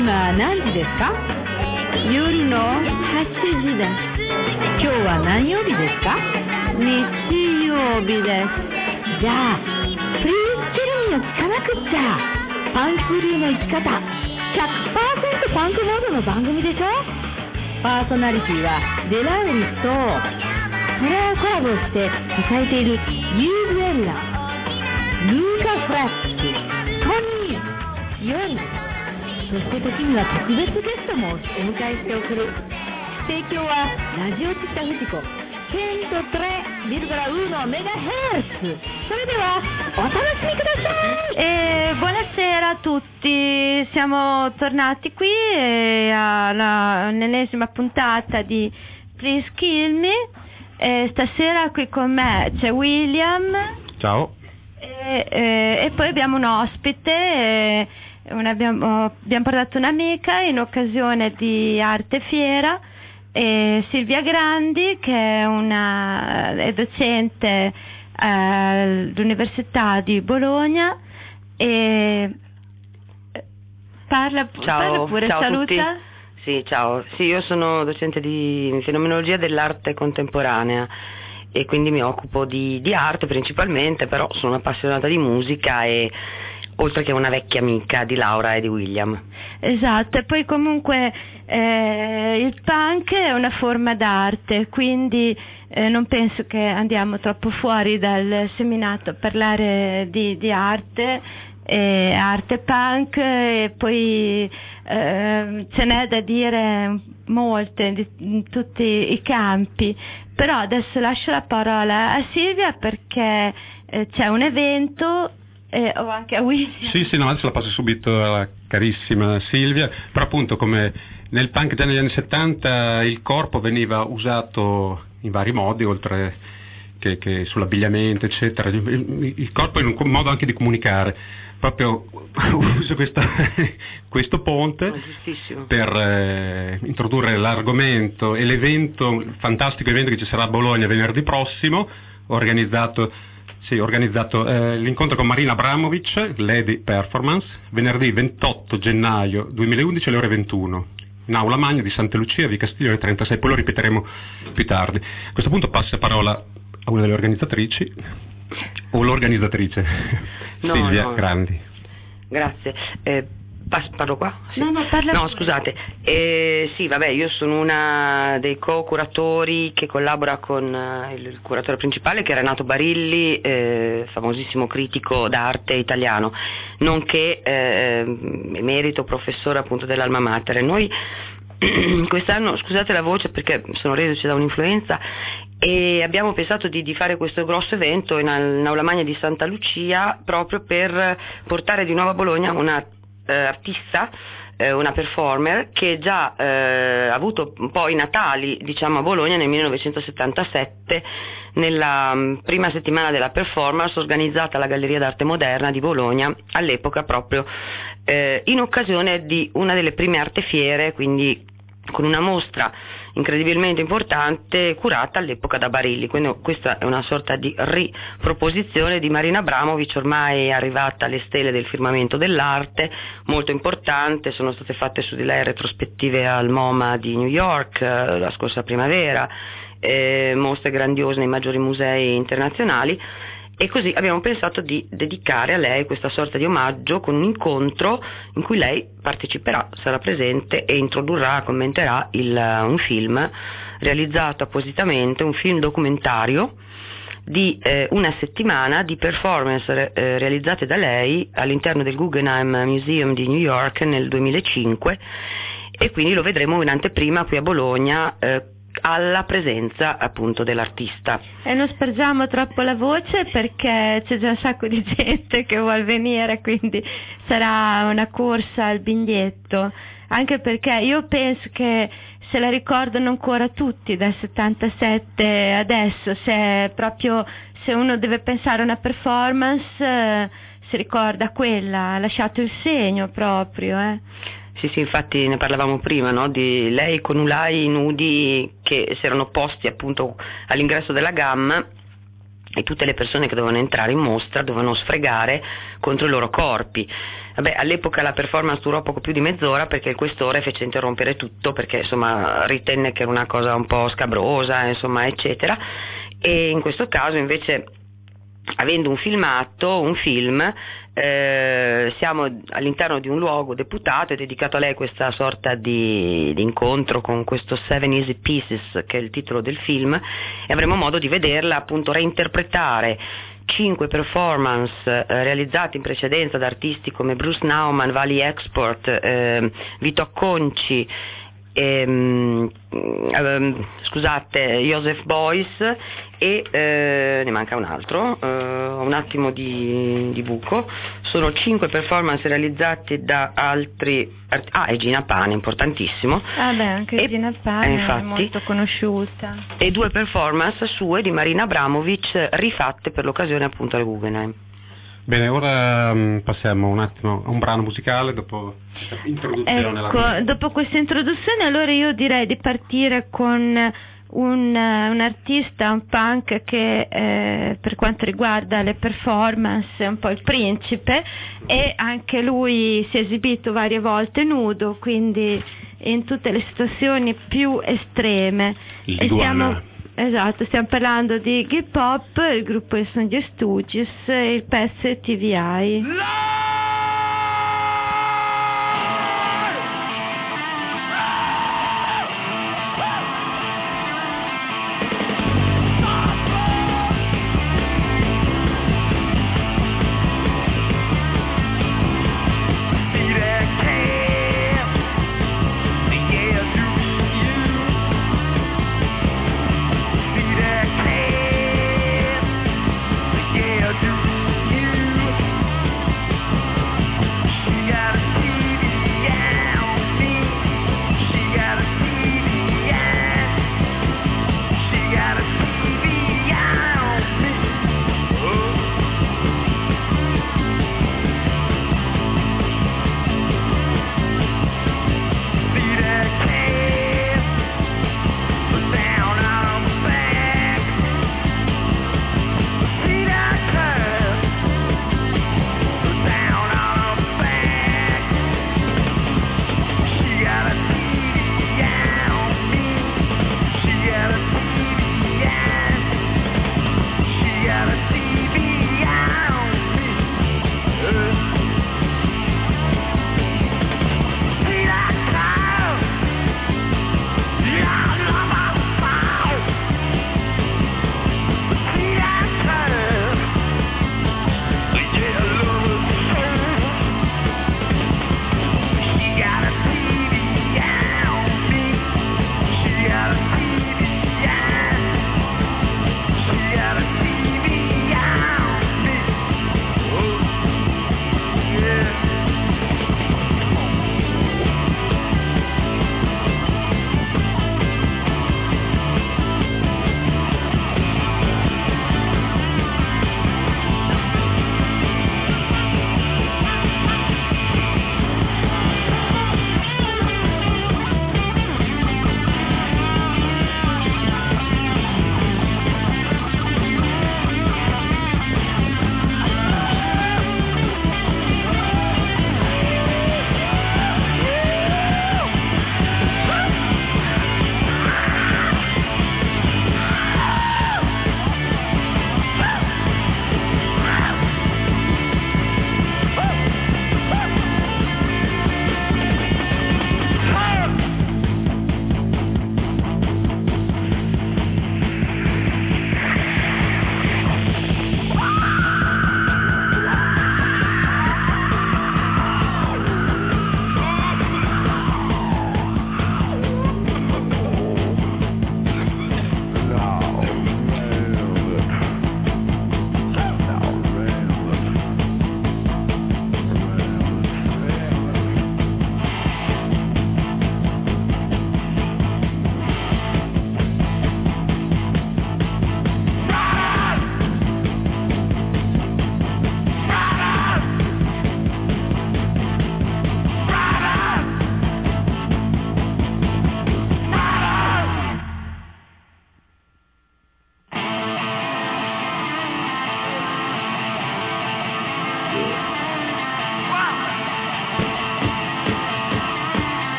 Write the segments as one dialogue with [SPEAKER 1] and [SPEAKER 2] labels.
[SPEAKER 1] 今何時ですか？夜の8時です。今日は何曜日ですか？日曜日です。じゃあプリーズキルミを聞かなくっちゃ。パンク流の生き方 100% パンクモードの番組でしょ。パーソナリティはデラウリスとそれをコラボして支えているユーズエルラ、ルーカ・フラッチ、トニー、ヨン、そして時には特別ゲストもお迎えして送る。提供はラジオチッタフジコ 103,1 メガヘルツ。それではお楽しみください。
[SPEAKER 2] Buonasera a tutti, siamo tornati qui all'ennesima puntata di Please Kill Me. Stasera qui con me c'è William.
[SPEAKER 3] Ciao.
[SPEAKER 2] E poi abbiamo un ospite, abbiamo portato un'amica in occasione di Arte Fiera, Silvia Grandi, che è docente all'Università di Bologna e parla pure,
[SPEAKER 4] ciao
[SPEAKER 2] saluta.
[SPEAKER 4] Tutti. Sì, ciao. Sì, io sono docente di fenomenologia dell'arte contemporanea e quindi mi occupo di arte principalmente, però sono appassionata di musica e oltre che una vecchia amica di Laura e di William.
[SPEAKER 2] Esatto, e poi comunque il punk è una forma d'arte, quindi non penso che andiamo troppo fuori dal seminato a parlare di arte, arte punk, e poi ce n'è da dire molte in tutti i campi, però adesso lascio la parola a Silvia perché c'è un evento o anche a William.
[SPEAKER 3] Sì, no, adesso la passo subito alla carissima Silvia, però appunto come nel punk già negli anni 70 il corpo veniva usato in vari modi, oltre che sull'abbigliamento eccetera, il corpo è un modo anche di comunicare. Proprio uso questo ponte per introdurre l'argomento e l'evento, il fantastico evento che ci sarà a Bologna venerdì prossimo, organizzato l'incontro con Marina Abramovic, Lady Performance, venerdì 28 gennaio 2011 alle ore 21, in Aula Magna di Santa Lucia, via Castiglione 36, poi lo ripeteremo più tardi. A questo punto passo la parola a una delle organizzatrici, o l'organizzatrice, Silvia Grandi.
[SPEAKER 4] Grazie. Parlo qua? Sì.
[SPEAKER 2] No, parla.
[SPEAKER 4] No, scusate. Sì, vabbè, io sono una dei co-curatori che collabora con il curatore principale, che è Renato Barilli, famosissimo critico d'arte italiano, nonché emerito professore appunto dell'Alma Mater. E noi quest'anno, scusate la voce perché sono reduce da un'influenza, e abbiamo pensato di fare questo grosso evento in Aula Magna di Santa Lucia proprio per portare di nuovo a Bologna una artista, una performer che già ha avuto un po' i natali diciamo a Bologna nel 1977, nella prima settimana della performance organizzata alla Galleria d'Arte Moderna di Bologna, all'epoca proprio in occasione di una delle prime arte fiere, quindi con una mostra incredibilmente importante curata all'epoca da Barilli. Quindi questa è una sorta di riproposizione di Marina Abramovic, ormai arrivata alle stelle del firmamento dell'arte, molto importante. Sono state fatte su di lei retrospettive al MoMA di New York la scorsa primavera, mostre grandiose nei maggiori musei internazionali, e così abbiamo pensato di dedicare a lei questa sorta di omaggio con un incontro in cui lei parteciperà, sarà presente e introdurrà, commenterà un film realizzato appositamente, un film documentario di una settimana di performance realizzate da lei all'interno del Guggenheim Museum di New York nel 2005, e quindi lo vedremo in anteprima qui a Bologna alla presenza appunto dell'artista.
[SPEAKER 2] E non spargiamo troppo la voce perché c'è già un sacco di gente che vuol venire, quindi sarà una corsa al biglietto, anche perché io penso che se la ricordano ancora tutti dal 77 adesso, se uno deve pensare a una performance si ricorda quella, ha lasciato il segno proprio.
[SPEAKER 4] Sì, infatti ne parlavamo prima, no? Di lei con Ulai nudi che si erano posti appunto all'ingresso della GAM e tutte le persone che dovevano entrare in mostra dovevano sfregare contro i loro corpi. Vabbè, all'epoca la performance durò poco più di mezz'ora perché il questore fece interrompere tutto perché insomma ritenne che era una cosa un po' scabrosa, insomma, eccetera. E in questo caso invece, avendo un film, siamo all'interno di un luogo deputato, è dedicato a lei questa sorta di incontro con questo Seven Easy Pieces, che è il titolo del film, e avremo modo di vederla appunto reinterpretare 5 performance realizzate in precedenza da artisti come Bruce Nauman, Vali Export, Vito Acconci, Joseph Beuys e ne manca un altro, un attimo di buco. Sono 5 performance realizzate da altri e Gina Pane, importantissimo.
[SPEAKER 2] Anche Gina Pane è molto conosciuta.
[SPEAKER 4] E 2 performance sue di Marina Abramovic rifatte per l'occasione appunto al Guggenheim.
[SPEAKER 3] Bene, ora passiamo un attimo a un brano musicale dopo questa introduzione.
[SPEAKER 2] Dopo questa introduzione, allora io direi di partire con un artista, un punk che per quanto riguarda le performance è un po' il principe, e anche lui si è esibito varie volte nudo, quindi in tutte le situazioni più estreme. Stiamo parlando di Iggy Pop, il gruppo sono gli Stooges, il pezzo è TVI.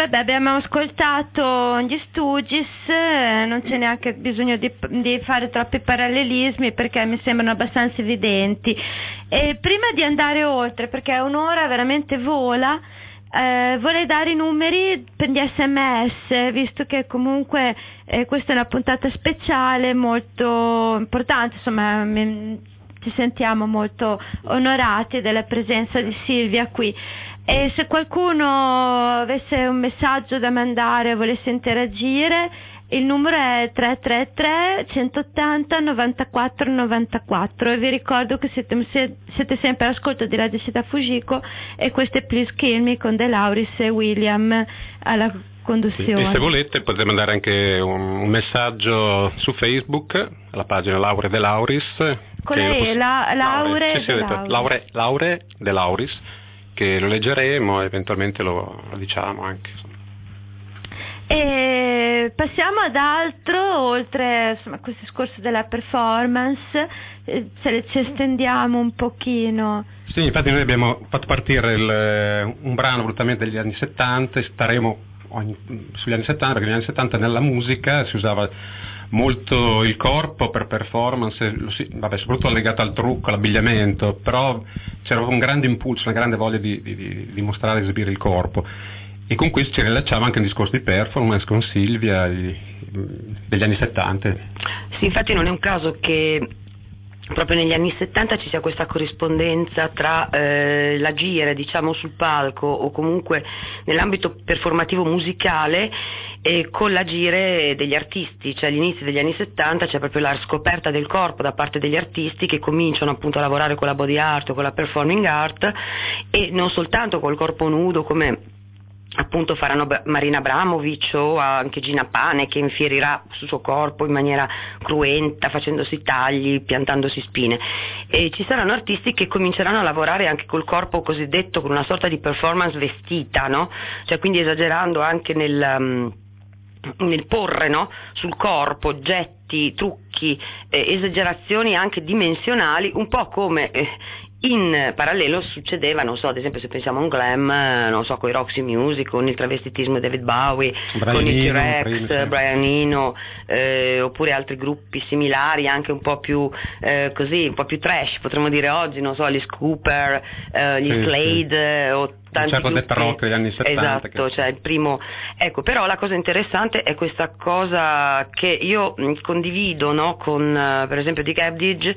[SPEAKER 2] vabbè, abbiamo ascoltato gli Stooges, non c'è neanche bisogno di fare troppi parallelismi perché mi sembrano abbastanza evidenti. E prima di andare oltre, perché un'ora veramente vola, vorrei dare i numeri per gli SMS, visto che comunque questa è una puntata speciale molto importante, insomma ci sentiamo molto onorati della presenza di Silvia qui. E se qualcuno avesse un messaggio da mandare o volesse interagire, il numero è 333 180 94 94 e vi ricordo che siete sempre all'ascolto di Radio Città Fujiko e questo è Please Kill Me con De Lauris e William alla conduzione.
[SPEAKER 3] E se volete potete mandare anche un messaggio su Facebook alla pagina Laure De Lauris.
[SPEAKER 2] Con lei, Laure
[SPEAKER 3] De Lauris, che lo leggeremo e eventualmente lo diciamo anche.
[SPEAKER 2] E passiamo ad altro, oltre insomma, questo discorso della performance, se ci estendiamo un pochino.
[SPEAKER 3] Sì, infatti noi abbiamo fatto partire un brano volutamente degli anni 70 e staremo sugli anni 70, perché negli anni 70 nella musica si usava molto il corpo per performance, soprattutto legato al trucco, all'abbigliamento, però c'era un grande impulso, una grande voglia di mostrare e esibire il corpo, e con questo ci rilacciava anche un discorso di performance con Silvia degli anni 70.
[SPEAKER 4] Sì, infatti non è un caso che proprio negli anni 70 ci sia questa corrispondenza tra l'agire, diciamo, sul palco o comunque nell'ambito performativo musicale e con l'agire degli artisti, cioè all'inizio degli anni 70 c'è proprio la scoperta del corpo da parte degli artisti che cominciano appunto a lavorare con la body art o con la performing art, e non soltanto col corpo nudo come appunto faranno Marina Abramovic o anche Gina Pane, che infierirà sul suo corpo in maniera cruenta, facendosi tagli, piantandosi spine, e ci saranno artisti che cominceranno a lavorare anche col corpo cosiddetto, con una sorta di performance vestita, no? Cioè quindi esagerando anche nel porre, no, sul corpo oggetti, trucchi, esagerazioni anche dimensionali, un po' come in parallelo succedeva, non so, ad esempio se pensiamo a un glam, non so, con i Roxy Music, con il travestitismo di David Bowie, con il T-Rex, Brian Eno, oppure altri gruppi similari, anche un po' più così, un po' più trash, potremmo dire oggi, non so, gli Scooper, gli Slade, o tanti
[SPEAKER 3] certo
[SPEAKER 4] gruppi.
[SPEAKER 3] Rock degli anni 70.
[SPEAKER 4] Esatto, cioè il primo. Ecco, però la cosa interessante è questa cosa che io condivido, no, con per esempio Dick Abdige,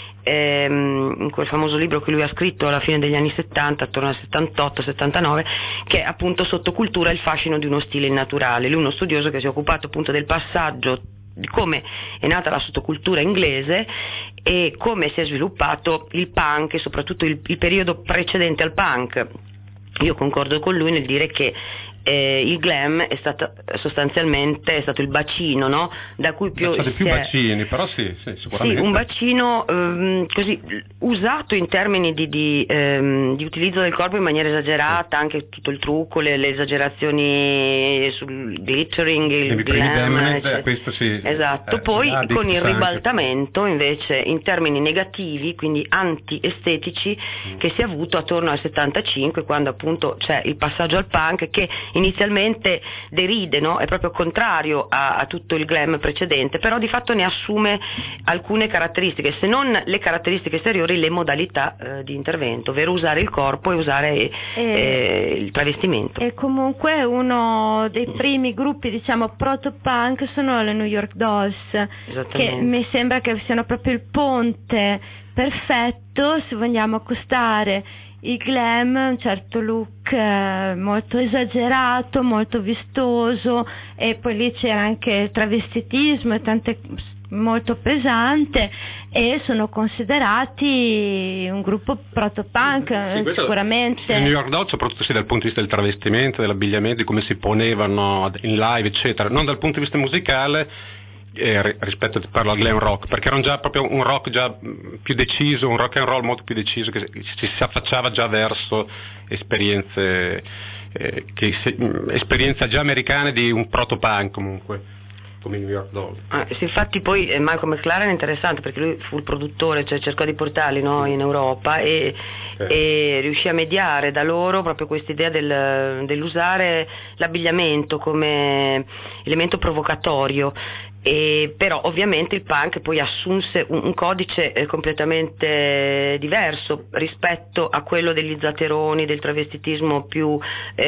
[SPEAKER 4] in quel famoso libro che lui ha scritto alla fine degli anni 70, attorno al 78-79, che è appunto Sottocultura, il fascino di uno stile innaturale. Lui è uno studioso che si è occupato appunto del passaggio, di come è nata la sottocultura inglese e come si è sviluppato il punk e soprattutto il periodo precedente al punk. Io concordo con lui nel dire che il glam è stato sostanzialmente il bacino, no? Da cui più
[SPEAKER 3] bacini, però sì, sicuramente.
[SPEAKER 4] Sì, un bacino così usato in termini di utilizzo del corpo in maniera esagerata, anche tutto il trucco, le esagerazioni sul glittering, il glam,
[SPEAKER 3] questo sì.
[SPEAKER 4] Esatto, poi con il ribaltamento invece in termini negativi, quindi anti-estetici, che si è avuto attorno al 75, quando appunto c'è il passaggio al punk che inizialmente deride, no? È proprio contrario a tutto il glam precedente, però di fatto ne assume alcune caratteristiche, se non le caratteristiche esteriori, le modalità di intervento, ovvero usare il corpo e usare il travestimento.
[SPEAKER 2] E comunque uno dei primi gruppi, diciamo, proto-punk sono le New York Dolls, che mi sembra che siano proprio il ponte perfetto se vogliamo accostare il glam, un certo look molto esagerato, molto vistoso, e poi lì c'era anche il travestitismo e molto pesante, e sono considerati un gruppo proto-punk, sicuramente.
[SPEAKER 3] I New York Dolls, soprattutto sì, dal punto di vista del travestimento, dell'abbigliamento, di come si ponevano in live, eccetera, non dal punto di vista musicale, rispetto al glam rock, perché era già proprio un rock già più deciso, un rock and roll molto più deciso, che si affacciava già verso esperienze già americane di un proto-punk comunque. come New York Dolls.
[SPEAKER 4] Sì, infatti poi Malcolm McLaren è interessante perché lui fu il produttore, cioè cercò di portarli, no, in Europa e riuscì a mediare da loro proprio questa idea dell'usare l'abbigliamento come elemento provocatorio. Però ovviamente il punk poi assunse un codice completamente diverso rispetto a quello degli zateroni, del travestitismo più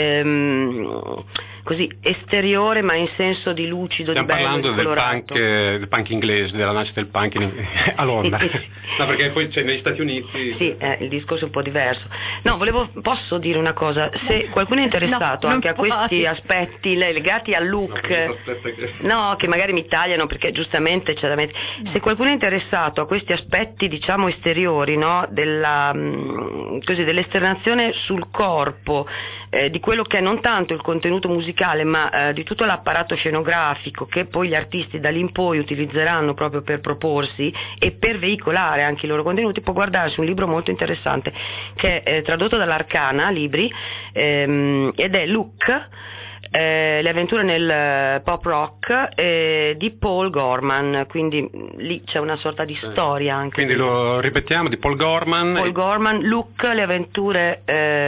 [SPEAKER 4] così esteriore, ma in senso di lucido,
[SPEAKER 3] stiamo
[SPEAKER 4] di bello,
[SPEAKER 3] parlando
[SPEAKER 4] di colorato.
[SPEAKER 3] del punk inglese, della nascita del punk a Londra. No, perché poi c'è negli Stati Uniti.
[SPEAKER 4] Sì, il discorso è un po' diverso. No, posso dire una cosa, se qualcuno è interessato anche a questi aspetti legati al look, che magari mi tagliano perché giustamente c'è da mettere. Se qualcuno è interessato a questi aspetti, diciamo, esteriori, no, dell'esternazione sul corpo, di quello che è non tanto il contenuto musicale, ma di tutto l'apparato scenografico che poi gli artisti da lì in poi utilizzeranno proprio per proporsi e per veicolare anche i loro contenuti, può guardarsi un libro molto interessante che è tradotto dall'Arcana Libri ed è Look, le avventure nel pop rock di Paul Gorman, quindi lì c'è una sorta di storia anche.
[SPEAKER 3] Quindi lo ripetiamo, di Paul Gorman.
[SPEAKER 4] Look, le avventure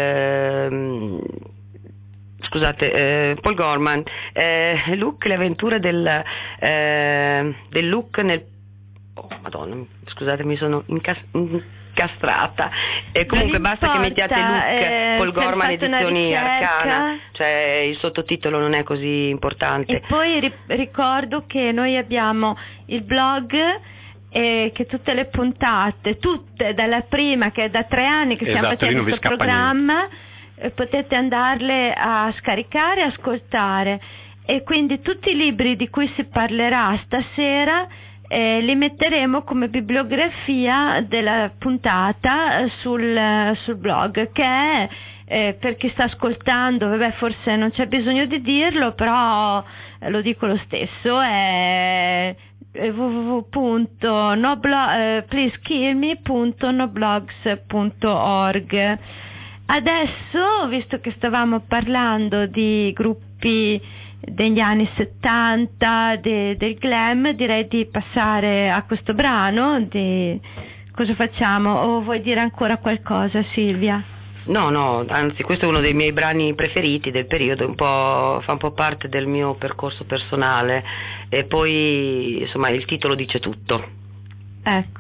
[SPEAKER 4] Paul Gorman, Look, le avventure del look nel Madonna, scusate, mi sono incastrata. E comunque basta che mettiate Look, Paul Gorman edizioni Arcana, cioè il sottotitolo non è così importante.
[SPEAKER 2] E poi ricordo che noi abbiamo il blog e che tutte le puntate, tutte dalla prima, che è da 3 anni che stiamo facendo questo programma, potete andarle a scaricare e ascoltare, e quindi tutti i libri di cui si parlerà stasera li metteremo come bibliografia della puntata sul blog, che è per chi sta ascoltando, forse non c'è bisogno di dirlo, però lo dico lo stesso, è www.pleasekillme.noblogs.org. Adesso, visto che stavamo parlando di gruppi degli anni 70, del glam, direi di passare a questo brano. Cosa facciamo? O vuoi dire ancora qualcosa, Silvia?
[SPEAKER 4] No, anzi, questo è uno dei miei brani preferiti del periodo, fa un po' parte del mio percorso personale, e poi insomma il titolo dice tutto.
[SPEAKER 2] Ecco.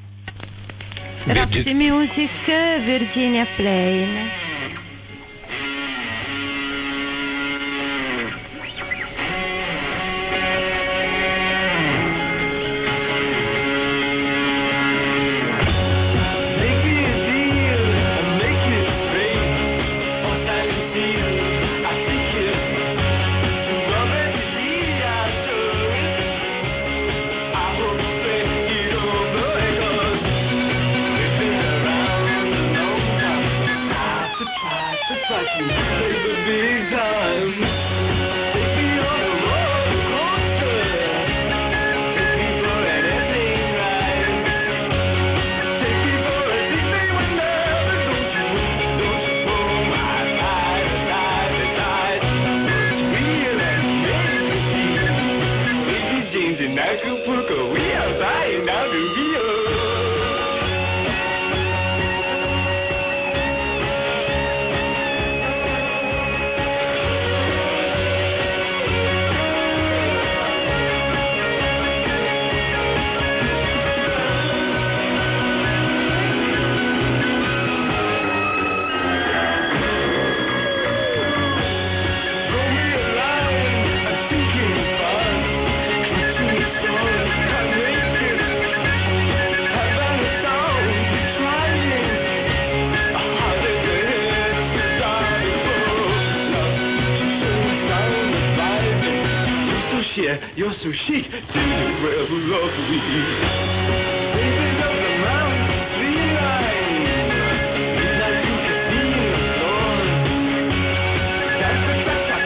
[SPEAKER 2] Roxy Music, Virginia Plain.
[SPEAKER 5] You're so chic, well lovely. Raising up the mountain, clean line. It's like you can see in the storm. That's the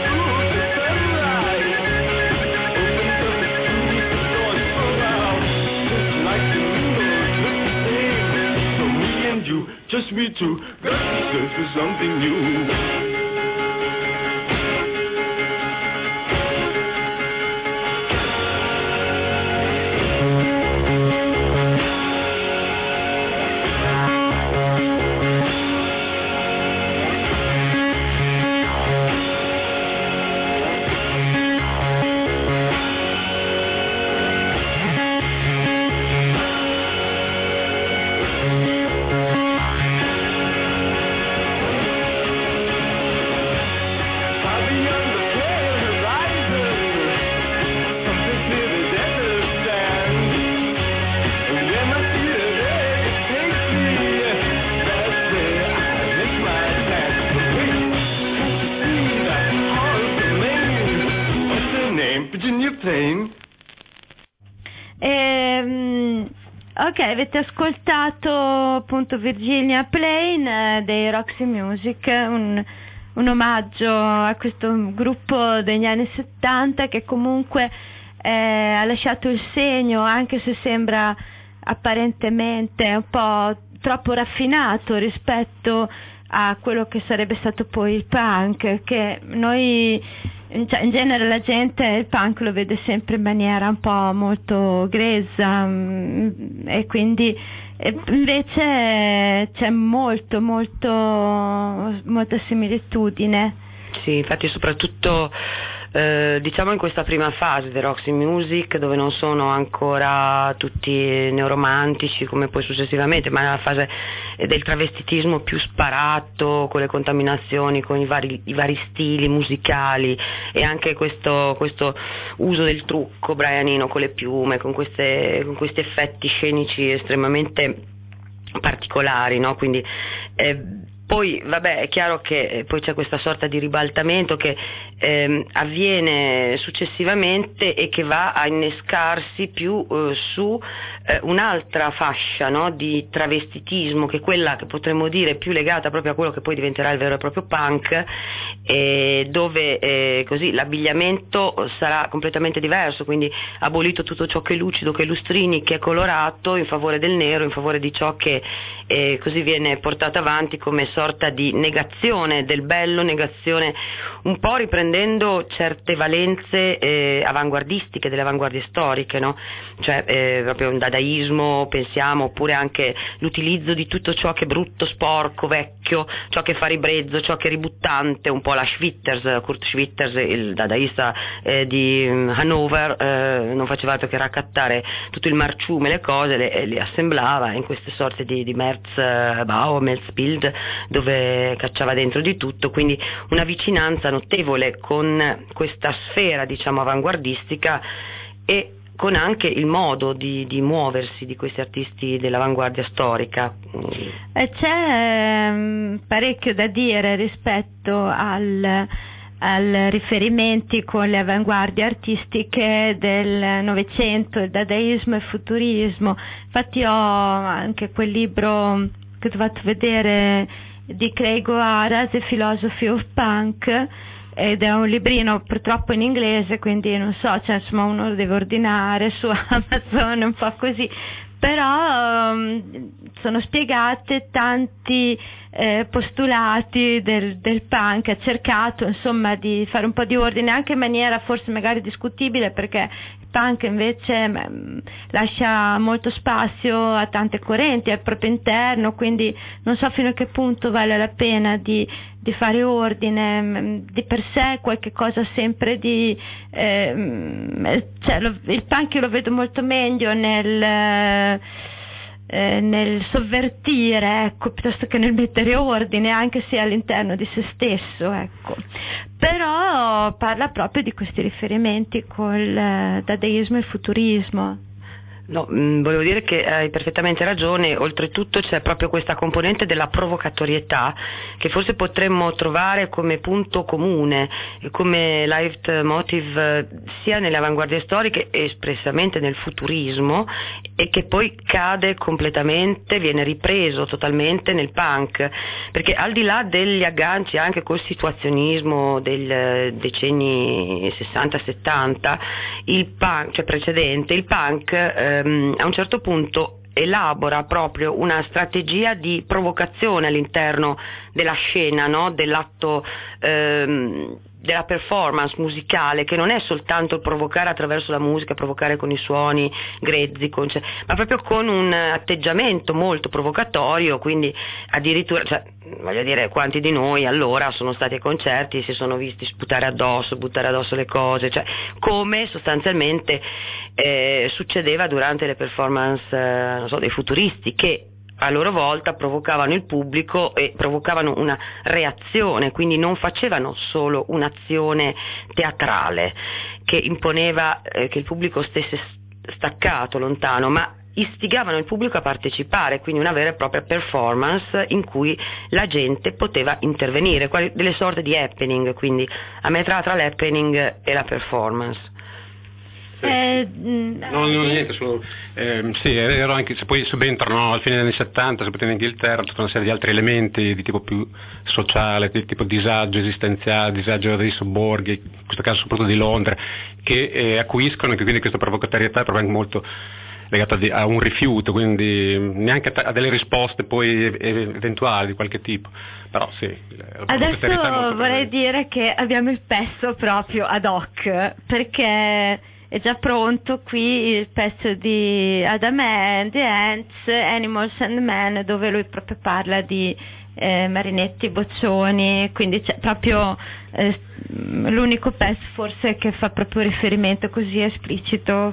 [SPEAKER 5] sunrise. Opens up the trees, the doors fall out. Just like the windows look the same. So me and you, just me two, got to search for something new.
[SPEAKER 2] Ok, avete ascoltato appunto Virginia Plain dei Roxy Music, un omaggio a questo gruppo degli anni 70 che comunque ha lasciato il segno, anche se sembra apparentemente un po' troppo raffinato rispetto a quello che sarebbe stato poi il punk, che noi, cioè, in genere la gente il punk lo vede sempre in maniera un po' molto grezza, e quindi invece c'è molta similitudine.
[SPEAKER 4] Sì, infatti soprattutto diciamo in questa prima fase del Roxy Music, dove non sono ancora tutti neuromantici come poi successivamente, ma nella fase del travestitismo più sparato, con le contaminazioni, con i vari stili musicali, e anche questo uso del trucco brianino con le piume, con questi effetti scenici estremamente particolari, no? Quindi poi vabbè, è chiaro che poi c'è questa sorta di ribaltamento che avviene successivamente e che va a innescarsi più su un'altra fascia, no, di travestitismo, che è quella che potremmo dire più legata proprio a quello che poi diventerà il vero e proprio punk, dove così l'abbigliamento sarà completamente diverso, quindi abolito tutto ciò che è lucido, che è lustrini, che è colorato, in favore del nero, in favore di ciò che così viene portato avanti come sorta di negazione del bello, negazione un po' riprendendo certe valenze avanguardistiche delle avanguardie storiche, no? Cioè proprio un dadaismo, pensiamo, oppure anche l'utilizzo di tutto ciò che è brutto, sporco, vecchio, ciò che fa ribrezzo, ciò che è ributtante, un po' la Schwitters, Kurt Schwitters, il dadaista di Hannover, non faceva altro che raccattare tutto il marciume, le cose, le assemblava in queste sorte di Merzbau, Merzbild, dove cacciava dentro di tutto, quindi una vicinanza notevole con questa sfera, diciamo, avanguardistica, e con anche il modo di muoversi di questi artisti dell'avanguardia storica.
[SPEAKER 2] C'è parecchio da dire rispetto al riferimenti con le avanguardie artistiche del Novecento, il dadaismo e il futurismo. Infatti ho anche quel libro che ti ho fatto vedere di Craig O'Hara, The Philosophy of Punk, ed è un librino purtroppo in inglese, quindi non so, cioè, insomma, uno lo deve ordinare su Amazon, un po' così, però sono spiegate tanti postulati del punk. Ha cercato insomma di fare un po' di ordine, anche in maniera forse magari discutibile, perché il punk invece lascia molto spazio a tante correnti al proprio interno, quindi non so fino a che punto vale la pena di fare ordine. Di per sé qualche cosa sempre di cioè il punk io lo vedo molto meglio nel sovvertire, ecco, piuttosto che nel mettere ordine, anche se all'interno di se stesso, ecco. Però parla proprio di questi riferimenti col dadaismo e il futurismo.
[SPEAKER 4] No, volevo dire che hai perfettamente ragione. Oltretutto c'è proprio questa componente della provocatorietà che forse potremmo trovare come punto comune, come leitmotiv sia nelle avanguardie storiche e espressamente nel futurismo, e che poi cade completamente, viene ripreso totalmente nel punk, perché al di là degli agganci anche col situazionismo dei decenni 60-70, il punk, cioè precedente, il punk a un certo punto elabora proprio una strategia di provocazione all'interno della scena, no? Dell'atto della performance musicale, che non è soltanto il provocare attraverso la musica, provocare con i suoni grezzi, ma proprio con un atteggiamento molto provocatorio. Quindi addirittura, cioè, voglio dire, quanti di noi allora sono stati ai concerti e si sono visti buttare addosso le cose, cioè come sostanzialmente succedeva durante le performance non so, dei futuristi, che a loro volta provocavano il pubblico e provocavano una reazione, quindi non facevano solo un'azione teatrale che imponeva che il pubblico stesse staccato, lontano, ma istigavano il pubblico a partecipare, quindi una vera e propria performance in cui la gente poteva intervenire, delle sorte di happening, quindi a metà tra l'happening e la performance.
[SPEAKER 3] No, niente, sì, ero anche, se poi subentrano al fine degli anni 70, soprattutto in Inghilterra, tutta una serie di altri elementi di tipo più sociale, di tipo disagio esistenziale, disagio dei sobborghi, in questo caso soprattutto di Londra, che acuiscono, e che quindi questa provocatorietà è proprio anche molto legata a un rifiuto, quindi neanche a delle risposte poi eventuali di qualche tipo. Però sì,
[SPEAKER 2] adesso vorrei dire che abbiamo il pezzo proprio ad hoc, perché è già pronto qui il pezzo di Adam and the Ants, Animals and Men, dove lui proprio parla di marinetti, boccioni, quindi c'è proprio l'unico pezzo forse che fa proprio riferimento così esplicito.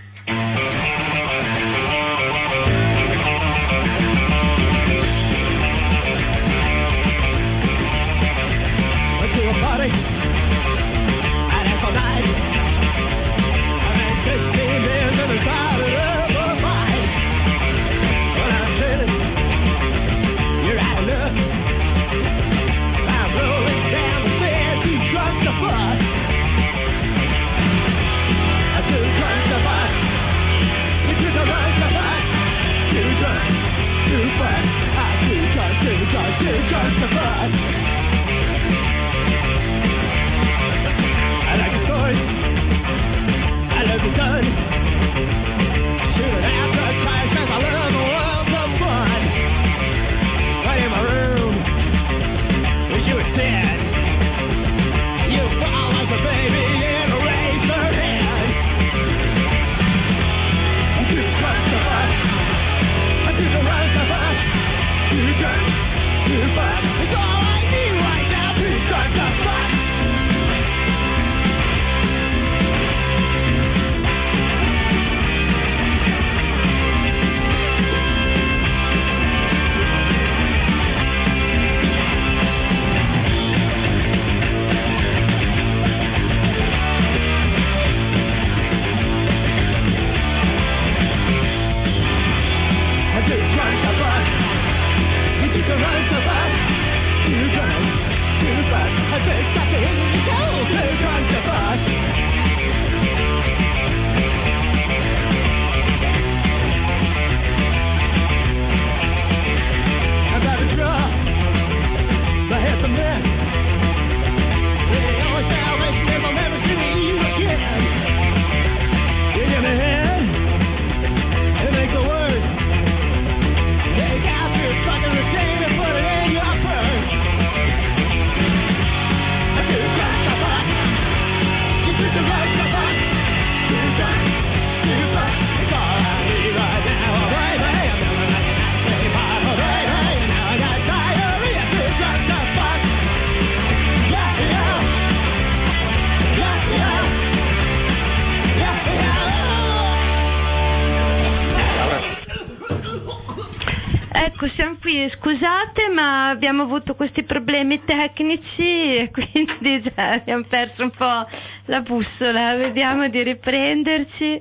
[SPEAKER 2] Ecco, siamo qui, scusate, ma abbiamo avuto questi problemi tecnici e quindi già abbiamo perso un po' la bussola, vediamo di riprenderci.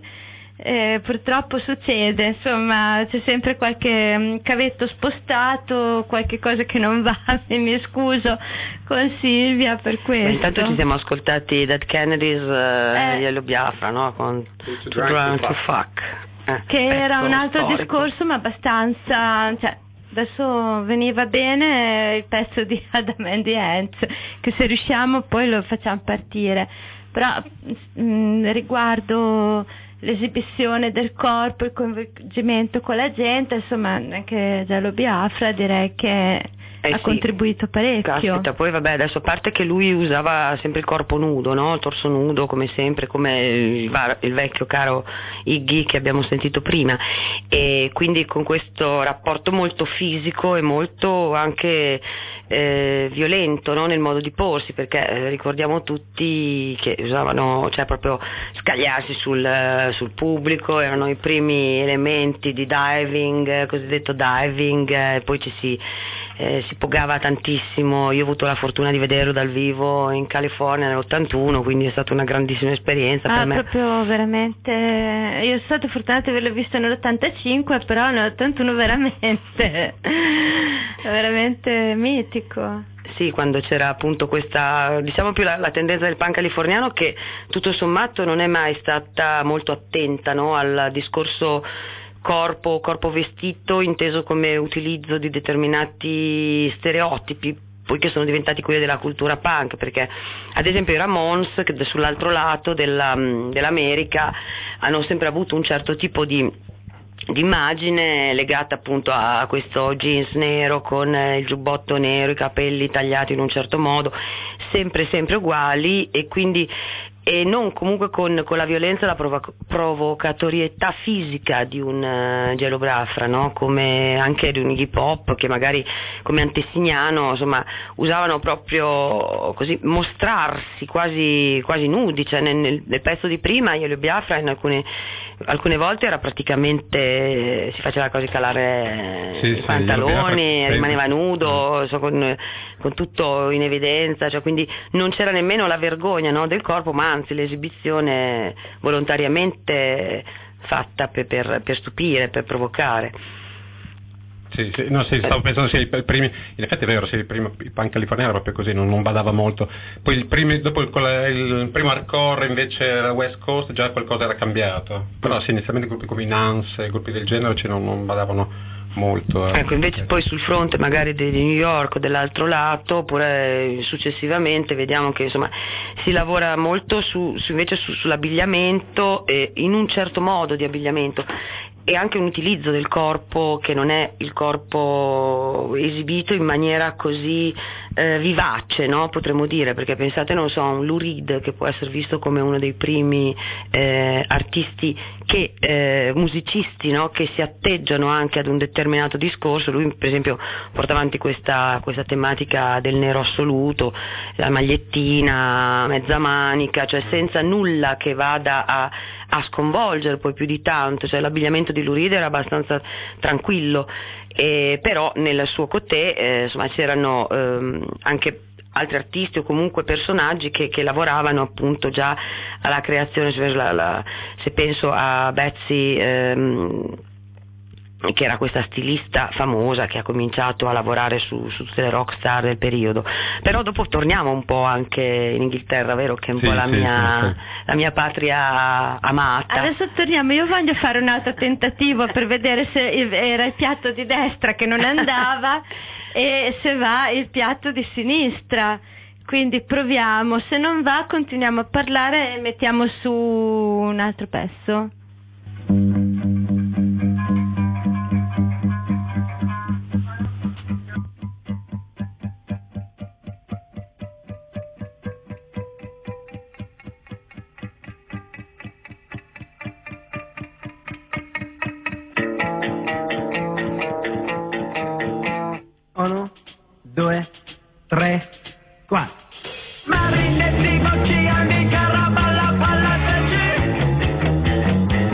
[SPEAKER 2] Purtroppo succede, insomma, c'è sempre qualche cavetto spostato, qualche cosa che non va, e mi scuso con Silvia per questo.
[SPEAKER 4] Intanto ci siamo ascoltati Dead Kennedys, Yellow Biafra, no? Con Too Drunk to Fuck.
[SPEAKER 2] Che era un altro
[SPEAKER 4] storico.
[SPEAKER 2] discorso, ma abbastanza, cioè, adesso veniva bene il pezzo di Adam and the Ants, che se riusciamo poi lo facciamo partire, però riguardo l'esibizione del corpo, il coinvolgimento con la gente, insomma anche Giallo Biafra direi che ha contribuito parecchio.
[SPEAKER 4] Caspita, poi vabbè, adesso a parte che lui usava sempre il corpo nudo, no? Il torso nudo come sempre, come il vecchio caro Iggy che abbiamo sentito prima, e quindi con questo rapporto molto fisico e molto anche violento, no? Nel modo di porsi, perché ricordiamo tutti che usavano, cioè proprio scagliarsi sul pubblico, erano i primi elementi di diving, cosiddetto diving, poi ci si si pogava tantissimo. Io ho avuto la fortuna di vederlo dal vivo in California nell'81, quindi è stata una grandissima esperienza per me.
[SPEAKER 2] Proprio veramente, io sono stata fortunata di averlo visto nell'85, però nell'81 veramente mitico.
[SPEAKER 4] Sì, quando c'era appunto questa, diciamo più la tendenza del punk californiano, che tutto sommato non è mai stata molto attenta, no, al discorso corpo vestito inteso come utilizzo di determinati stereotipi, poiché sono diventati quelli della cultura punk, perché ad esempio i Ramones, che sull'altro lato dell'America hanno sempre avuto un certo tipo di immagine legata appunto a questo jeans nero con il giubbotto nero, i capelli tagliati in un certo modo, sempre uguali, e quindi non comunque con la violenza e la provocatorietà fisica di un Gelo Biafra, no? Come anche di un Iggy Pop, che magari come Antesignano, insomma, usavano proprio così mostrarsi quasi nudi, cioè nel pezzo di prima Gelo Biafra in alcune volte era praticamente, si faceva così calare i pantaloni, rimaneva nudo, con tutto in evidenza, cioè, quindi non c'era nemmeno la vergogna, no, del corpo, ma anzi l'esibizione volontariamente fatta per stupire, per provocare.
[SPEAKER 3] Stavo pensando, in effetti è vero, il punk californiano era proprio così, non badava molto. Poi dopo il primo hardcore invece era West Coast, già qualcosa era cambiato. Però inizialmente gruppi come i Nance, gruppi del genere, non badavano molto.
[SPEAKER 4] Ecco, invece poi sul fronte magari di New York, dell'altro lato, oppure successivamente vediamo che insomma si lavora molto invece sull'abbigliamento, in un certo modo di abbigliamento, e anche un utilizzo del corpo che non è il corpo esibito in maniera così vivace, no? Potremmo dire, perché pensate, non so, a un Lou Reed, che può essere visto come uno dei primi artisti musicisti, no? Che si atteggiano anche ad un determinato discorso. Lui per esempio porta avanti questa tematica del nero assoluto, la magliettina mezza manica, cioè senza nulla che vada a sconvolgere poi più di tanto, cioè l'abbigliamento di Lou Reed era abbastanza tranquillo, però nel suo cotè insomma c'erano anche altri artisti o comunque personaggi che lavoravano appunto già alla creazione, se penso a Betsy, che era questa stilista famosa che ha cominciato a lavorare su tutte le rock star del periodo. Però dopo torniamo un po' anche in Inghilterra, vero, che è un po' la mia patria amata.
[SPEAKER 2] Adesso torniamo, io voglio fare un altro tentativo per vedere se era il piatto di destra che non andava e se va il piatto di sinistra. Quindi proviamo, se non va continuiamo a parlare e mettiamo su un altro pezzo.
[SPEAKER 6] Uno, due, tre, quattro.
[SPEAKER 5] Marinetti, bocci, anni, caraballa, palla,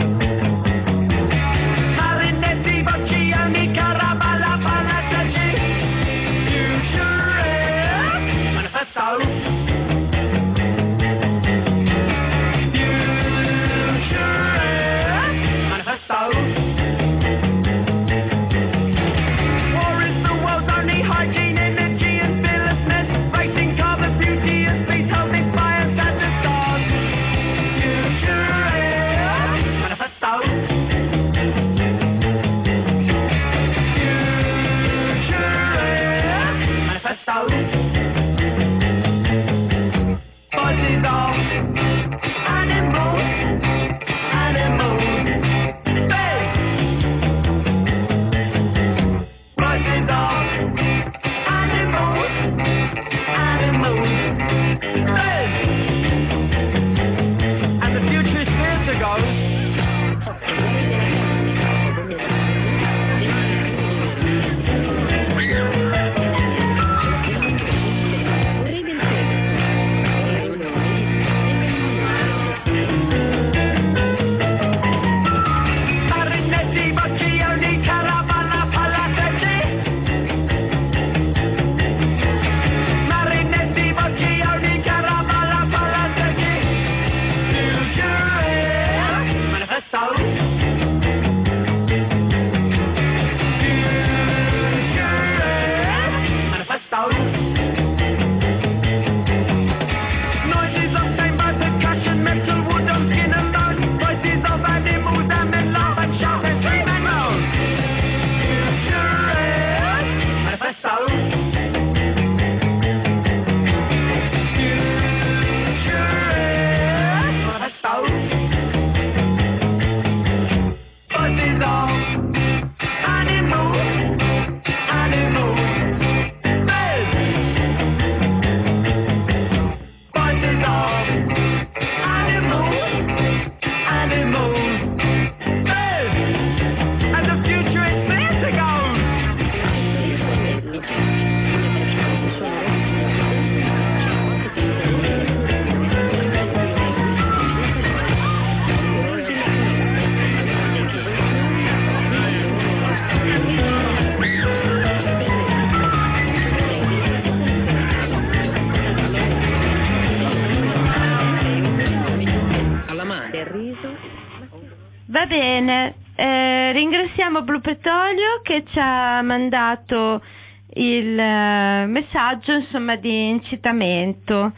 [SPEAKER 2] Va bene, ringraziamo Blu Petrolio che ci ha mandato il messaggio, insomma, di incitamento.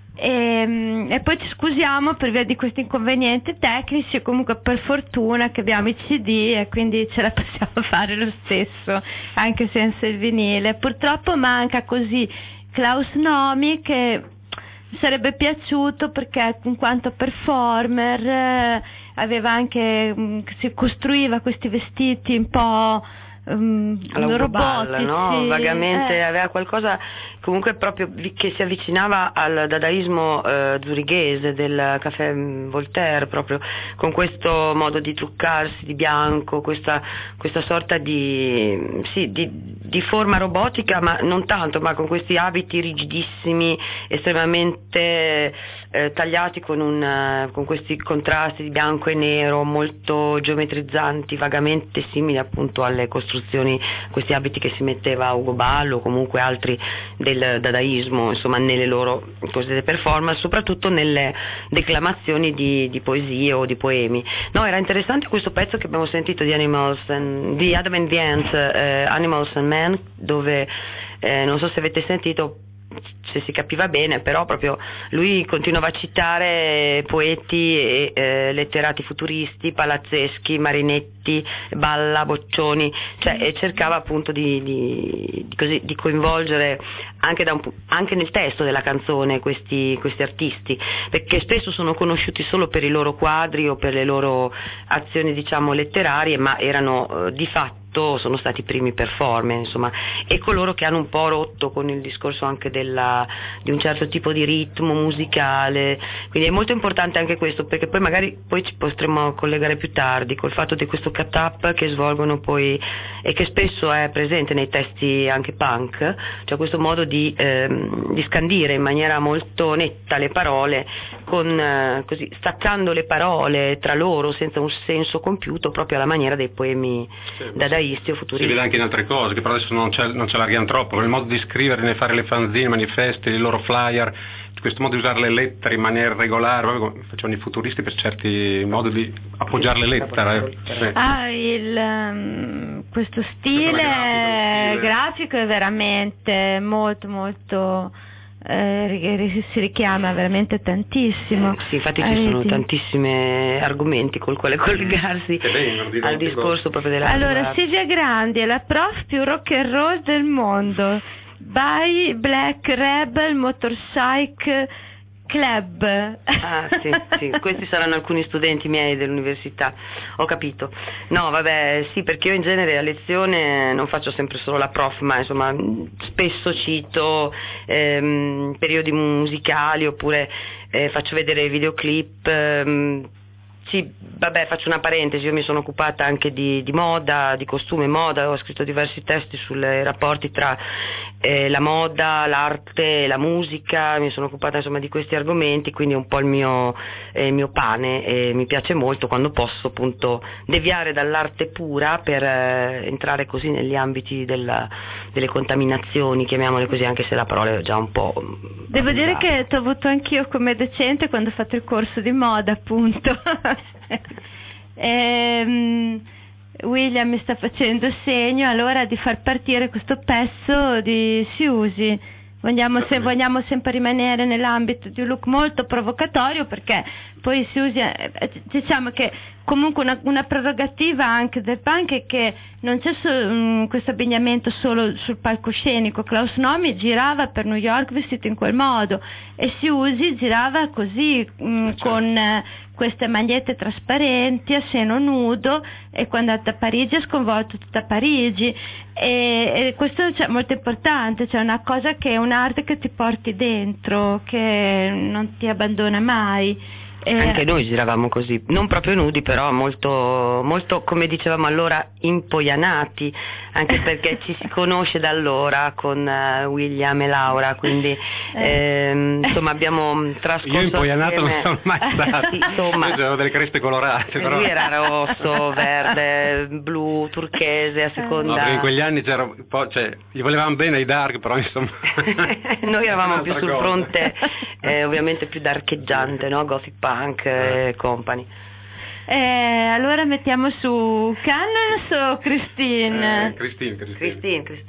[SPEAKER 2] E poi ci scusiamo per via di questi inconvenienti tecnici. Comunque per fortuna che abbiamo i CD e quindi ce la possiamo fare lo stesso anche senza il vinile. Purtroppo manca così Klaus Nomi, che mi sarebbe piaciuto perché in quanto performer aveva anche si costruiva questi vestiti un po'
[SPEAKER 4] alla
[SPEAKER 2] robotici,
[SPEAKER 4] no? Vagamente aveva qualcosa comunque proprio che si avvicinava al dadaismo zurighese del Caffè Voltaire, proprio con questo modo di truccarsi di bianco, questa sorta di forma robotica, ma non tanto, ma con questi abiti rigidissimi, estremamente tagliati con questi contrasti di bianco e nero molto geometrizzanti, vagamente simili appunto alle costruzioni, questi abiti che si metteva Ugo Ballo o comunque altri del dadaismo, insomma, nelle loro cosiddette performance, soprattutto nelle declamazioni di poesie o di poemi. No, era interessante questo pezzo che abbiamo sentito di Adam and the Ants, Animals and Men, dove non so se avete sentito, se si capiva bene, però proprio lui continuava a citare poeti e letterati futuristi, palazzeschi, Marinetti, Balla, Boccioni, cioè, e cercava appunto di coinvolgere anche nel testo della canzone questi artisti, perché spesso sono conosciuti solo per i loro quadri o per le loro azioni, diciamo, letterarie, ma erano di fatto sono stati i primi performer, insomma, e coloro che hanno un po' rotto con il discorso anche di un certo tipo di ritmo musicale. Quindi è molto importante anche questo, perché poi ci potremo collegare più tardi col fatto di questo cut up che svolgono poi e che spesso è presente nei testi anche punk, cioè questo modo di scandire in maniera molto netta le parole, così staccando le parole tra loro senza un senso compiuto, proprio alla maniera dei poemi dadaisti o futuristi.
[SPEAKER 3] Si vede anche in altre cose, che però adesso non ci allarghiamo troppo, il modo di scrivere, di fare le fanzine, manifesti, i loro flyer, questo modo di usare le lettere in maniera regolare, proprio come facevano i futuristi per certi modi di appoggiare le lettere.
[SPEAKER 2] Questo stile grafico è veramente molto molto si richiama veramente tantissimo.
[SPEAKER 4] Sì, infatti ci sono tantissimi argomenti col quale collegarsi al discorso proprio della.
[SPEAKER 2] Allora, Silvia Grandi è la prof più rock and roll del mondo, by Black Rebel Motorcycle Club.
[SPEAKER 4] Ah sì, questi saranno alcuni studenti miei dell'università, ho capito. No, vabbè, sì, perché io in genere a lezione non faccio sempre solo la prof, ma insomma spesso cito periodi musicali, oppure faccio vedere videoclip. Sì, vabbè, faccio una parentesi, io mi sono occupata anche di moda, di costume e moda, ho scritto diversi testi sui rapporti tra la moda, l'arte e la musica, mi sono occupata insomma di questi argomenti, quindi è un po' il mio pane, e mi piace molto quando posso appunto deviare dall'arte pura per entrare così negli ambiti delle contaminazioni, chiamiamole così, anche se la parola è già un po'.
[SPEAKER 2] Devo dire che ti ho avuto anch'io come docente quando ho fatto il corso di moda, appunto. William mi sta facendo segno allora di far partire questo pezzo di Siusi. Vogliamo sempre rimanere nell'ambito di un look molto provocatorio, perché poi Siusi diciamo che comunque una prerogativa anche del punk è che non c'è questo abbigliamento solo sul palcoscenico. Klaus Nomi girava per New York vestito in quel modo e Siusi girava così con queste magliette trasparenti a seno nudo, e quando è andata a Parigi ha sconvolto tutta Parigi, e questo è molto importante, cioè una cosa che è un'arte che ti porti dentro, che non ti abbandona mai.
[SPEAKER 4] Anche noi giravamo così, non proprio nudi, però molto, molto, come dicevamo allora, impoianati, anche perché ci si conosce da allora con William e Laura, quindi insomma abbiamo trascorso.
[SPEAKER 3] Io impoianato non sono mai stato,
[SPEAKER 4] sì, insomma,
[SPEAKER 3] io avevo delle creste colorate, però.
[SPEAKER 4] Lui era rosso, verde, blu, turchese, a seconda.
[SPEAKER 3] No, perché in quegli anni c'era un po', cioè, gli volevamo bene ai dark, però insomma.
[SPEAKER 4] Noi eravamo più sul fronte ovviamente più darcheggiante, no? Gothic punk e company.
[SPEAKER 2] Allora mettiamo su Cannons o Christine?
[SPEAKER 4] Christine.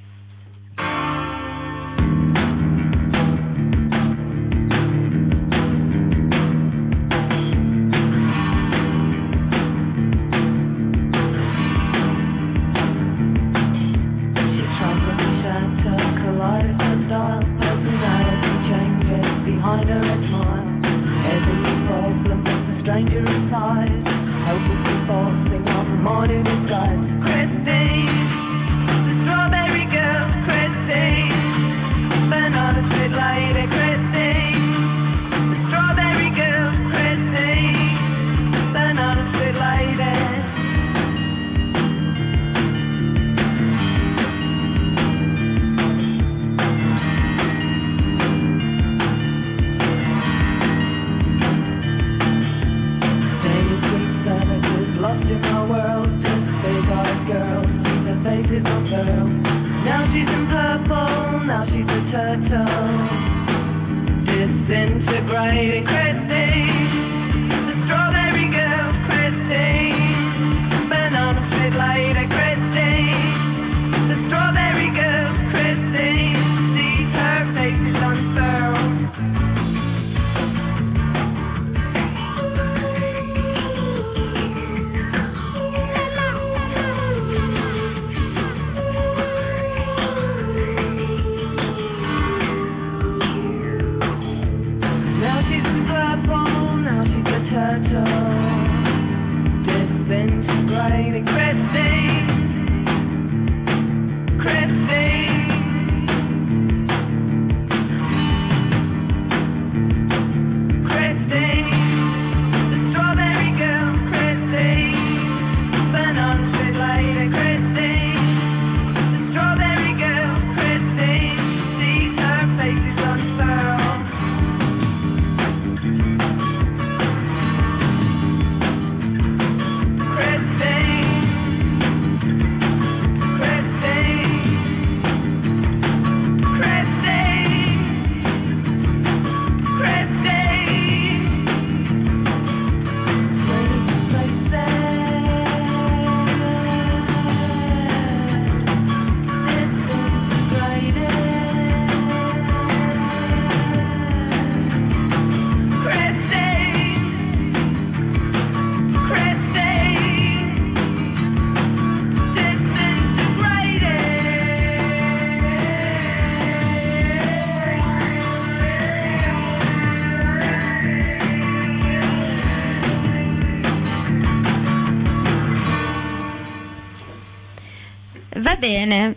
[SPEAKER 2] Bene,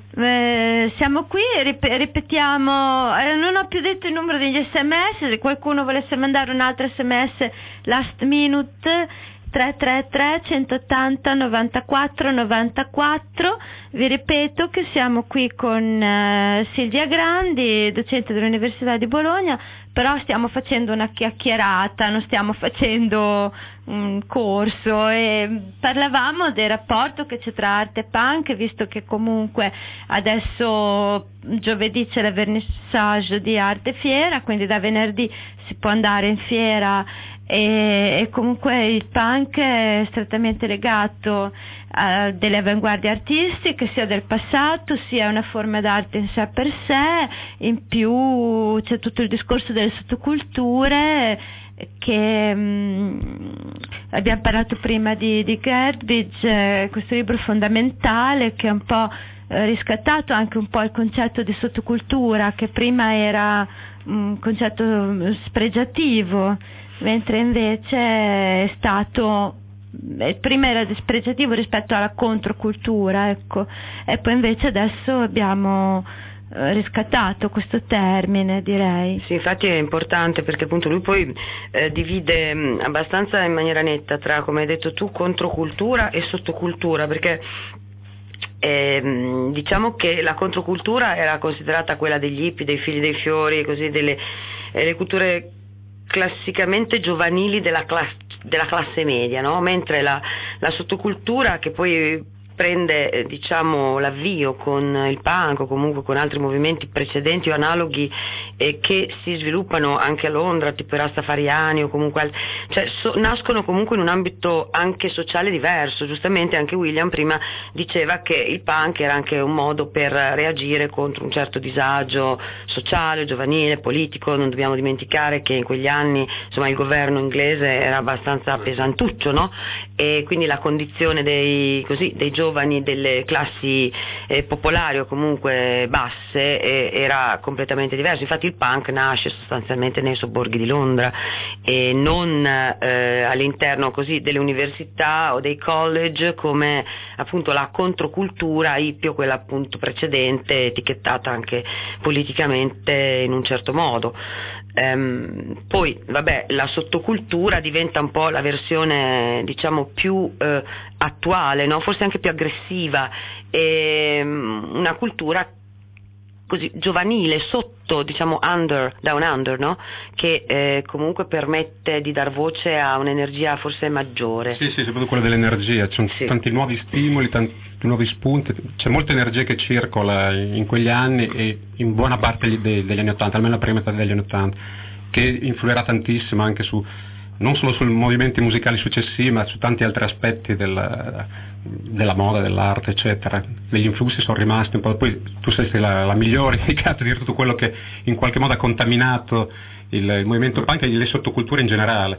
[SPEAKER 2] siamo qui, ripetiamo, non ho più detto il numero degli sms, se qualcuno volesse mandare un altro sms last minute 333 180 94 94. Vi ripeto che siamo qui con Silvia Grandi, docente dell'Università di Bologna, però stiamo facendo una chiacchierata, non stiamo facendo un corso, e parlavamo del rapporto che c'è tra arte e punk, visto che comunque adesso giovedì c'è la vernissage di Arte Fiera, quindi da venerdì si può andare in fiera, e comunque il punk è strettamente legato a delle avanguardie artistiche, sia del passato sia una forma d'arte in sé per sé. In più c'è tutto il discorso delle sottoculture che abbiamo parlato prima di Gerbige, questo libro fondamentale che è un po' riscattato anche un po' il concetto di sottocultura, che prima era un concetto spregiativo, mentre invece è stato, prima era dispregiativo rispetto alla controcultura, ecco, e poi invece adesso abbiamo riscattato questo termine, direi.
[SPEAKER 4] Sì, infatti è importante, perché appunto lui poi divide abbastanza in maniera netta tra, come hai detto tu, controcultura e sottocultura, perché diciamo che la controcultura era considerata quella degli hippie, dei figli dei fiori, così, delle culture classicamente giovanili della classe media, no? Mentre la sottocultura, che poi prende diciamo l'avvio con il punk o comunque con altri movimenti precedenti o analoghi che si sviluppano anche a Londra, tipo i Rastafariani o comunque cioè nascono comunque in un ambito anche sociale diverso. Giustamente anche William prima diceva che il punk era anche un modo per reagire contro un certo disagio sociale, giovanile, politico. Non dobbiamo dimenticare che in quegli anni insomma il governo inglese era abbastanza pesantuccio, no? E quindi la condizione dei giovani delle classi popolari o comunque basse era completamente diverso. Infatti il punk nasce sostanzialmente nei sobborghi di Londra e non all'interno così delle università o dei college come appunto la controcultura hippie o quella appunto precedente, etichettata anche politicamente in un certo modo. Poi vabbè, la sottocultura diventa un po' la versione diciamo più attuale, no? Forse anche più aggressiva, una cultura così giovanile, sotto, diciamo down under, no? Che comunque permette di dar voce a un'energia forse maggiore.
[SPEAKER 3] Sì, soprattutto quella dell'energia, ci sono tanti nuovi stimoli, tanti nuovi spunti, c'è molta energia che circola in quegli anni e in buona parte degli anni 80, almeno la prima metà degli anni 80, che influirà tantissimo anche non solo sui movimenti musicali successivi, ma su tanti altri aspetti della moda, dell'arte, eccetera. Gli influssi sono rimasti un po'. Poi tu sei la migliore indicata di tutto quello che in qualche modo ha contaminato il movimento punk e le sottoculture in generale,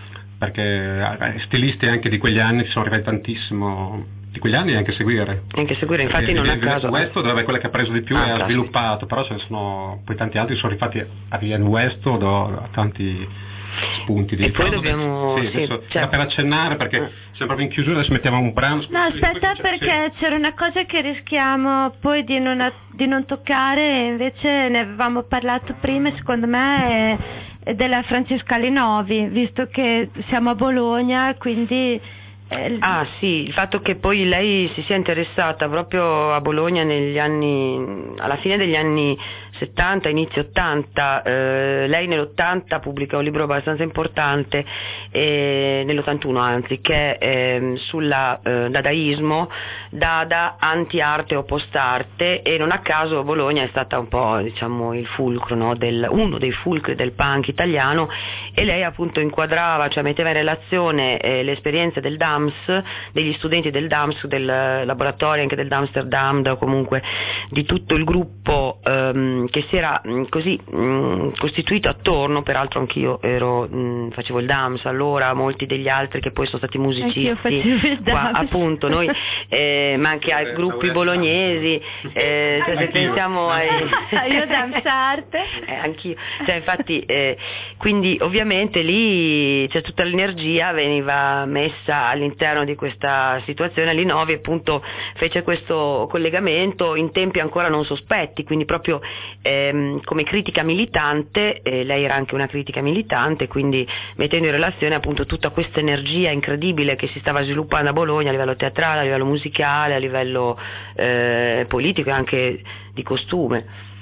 [SPEAKER 3] perché stilisti anche di quegli anni si sono arrivati tantissimo. Di quegli anni e anche seguire, infatti non a caso West dove è quella che ha preso di più e ha sviluppato, però ce ne sono poi tanti altri che sono rifatti a Vivienne Westwood a tanti spunti di
[SPEAKER 4] e poi dobbiamo
[SPEAKER 3] per accennare perché siamo proprio in chiusura, adesso mettiamo un brano.
[SPEAKER 2] No, aspetta, perché c'era una cosa che rischiamo poi di non toccare, invece ne avevamo parlato prima, secondo me è della Francesca Linovi, visto che siamo a Bologna, quindi
[SPEAKER 4] sì, il fatto che poi lei si sia interessata proprio a Bologna alla fine degli anni 70, inizio 80, lei nell'80 pubblica un libro abbastanza importante, nell'81 anzi, che è sul dadaismo, dada anti-arte o post-arte, e non a caso Bologna è stata un po' diciamo il fulcro, no, uno dei fulcri del punk italiano, e lei appunto inquadrava, cioè metteva in relazione le esperienze del DAMS, degli studenti del DAMS, del laboratorio anche del Amsterdam, o comunque di tutto il gruppo che si era così costituito attorno. Peraltro anch'io facevo il DAMS allora, molti degli altri che poi sono stati musicisti qua, appunto noi, ma anche ai gruppi bolognesi, se pensiamo
[SPEAKER 2] io DAMS arte
[SPEAKER 4] anch'io, cioè infatti quindi ovviamente lì c'è tutta l'energia veniva messa all'interno di questa situazione. Linovi appunto fece questo collegamento in tempi ancora non sospetti, quindi proprio come critica militante, lei era anche una critica militante, quindi mettendo in relazione appunto tutta questa energia incredibile che si stava sviluppando a Bologna a livello teatrale, a livello musicale, a livello politico e anche di costume.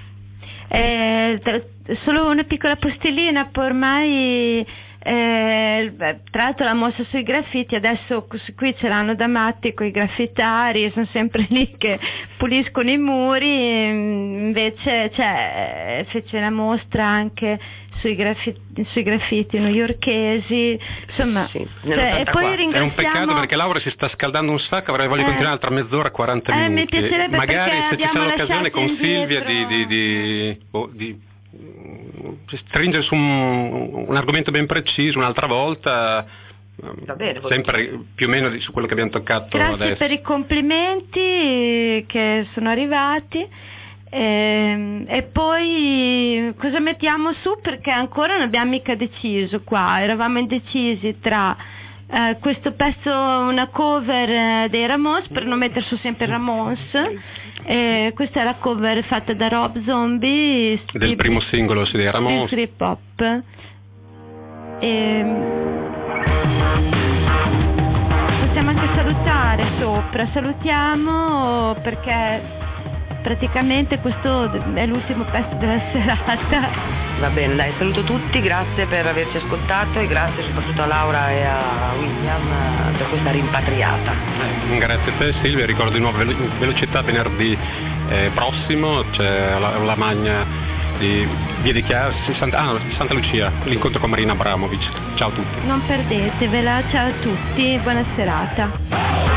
[SPEAKER 2] Solo una piccola postillina, poi ormai tra l'altro la mossa sui graffiti adesso qui ce l'hanno da matti coi graffitari, sono sempre lì che puliscono i muri, invece fece la mostra anche sui graffiti newyorkesi, insomma, e poi ringraziamo.
[SPEAKER 3] È un peccato perché Laura si sta scaldando un sacco, avrei voglia di continuare un'altra mezz'ora, 40 minuti.
[SPEAKER 2] Mi piacerebbe,
[SPEAKER 3] magari se ci sarà l'occasione con Silvia di stringere su un argomento ben preciso un'altra volta.
[SPEAKER 4] Va bene,
[SPEAKER 3] sempre più o meno su quello che abbiamo toccato
[SPEAKER 2] Grazie
[SPEAKER 3] adesso.
[SPEAKER 2] Per i complimenti che sono arrivati. E poi cosa mettiamo su, perché ancora non abbiamo mica deciso qua, eravamo indecisi tra questo pezzo, una cover dei Ramones, per non mettere su sempre Ramones, questa è la cover fatta da Rob Zombie
[SPEAKER 3] del primo singolo dei Ramones,
[SPEAKER 2] di Trip Hop. Possiamo anche salutare sopra, salutiamo perché praticamente questo è l'ultimo pezzo della serata.
[SPEAKER 4] Va bene, dai, saluto tutti, grazie per averci ascoltato e grazie soprattutto a Laura e a William per questa rimpatriata.
[SPEAKER 3] Grazie a te Silvia, ricordo di nuovo velocità venerdì prossimo, c'è la magna di Via di Chiara, Santa Lucia, l'incontro con Marina Abramovic. Ciao a tutti.
[SPEAKER 2] Non perdetevela, ciao a tutti, buona serata.